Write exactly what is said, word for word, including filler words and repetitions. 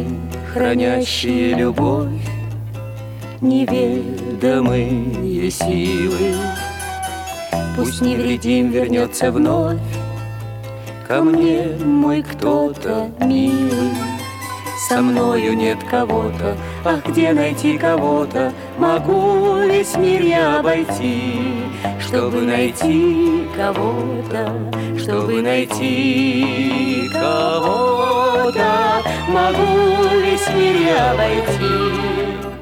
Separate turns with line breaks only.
хранящие любовь, неведомые силы. Пусть невредим вернется вновь ко мне мой кто-то милый. Со мною нет кого-то, ах, где найти кого-то? Могу весь мир я обойти, чтобы найти кого-то, чтобы найти кого-то. Могу весь мир я обойти.